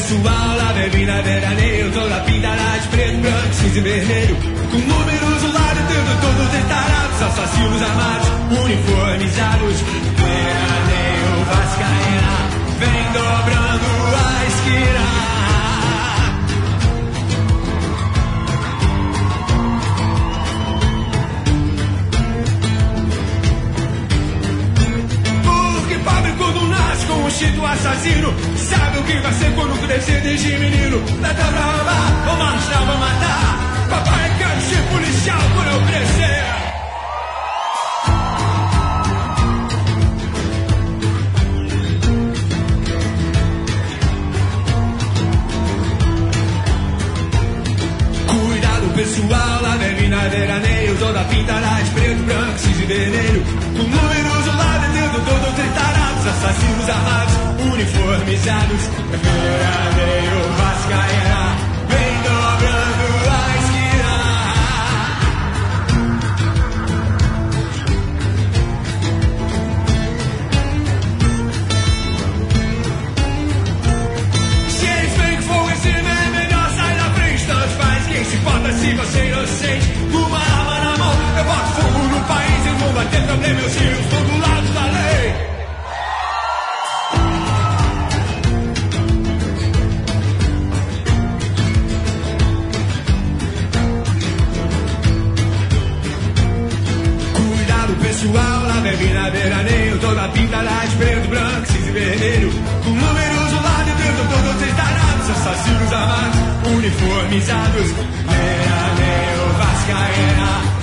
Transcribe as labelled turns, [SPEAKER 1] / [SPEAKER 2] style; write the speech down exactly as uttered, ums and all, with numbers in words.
[SPEAKER 1] pessoal, lá bebe na veraneio, toda pintada de preto, branco, cinza e vermelho, com números do lado e tendo todos detarados, assassinos armados, uniformizados, veraneio vascaína, vem dobrando a esquina. Com um instinto assassino, sabe o que vai ser quando crescer desde menino. Dá pra roubar, vou marchar, vou matar. Papai quer ser policial quando eu crescer. Cuidado pessoal, lá bebe na veraneio, toda pintada de preto, branco, cinza e vermelho, com números do lado e dentro todo tritarados, assassinos armados, uniformizados, veraneio vascaína, vem dobrando a esquina. Se eles vêm com fogo em cima, é melhor sair da frente, tanto faz quem se importa se você é inocente. Uma arma na mão, eu boto fogo no país, eu vou bater também meus filhos, estou do lado da lei. Pessoal, lá bebe na veraneio, toda pintada de preto, branco, cinza e vermelho, com números do lado e dentro todos tarados, assassinos armados, uniformizados, veraneio vascaína,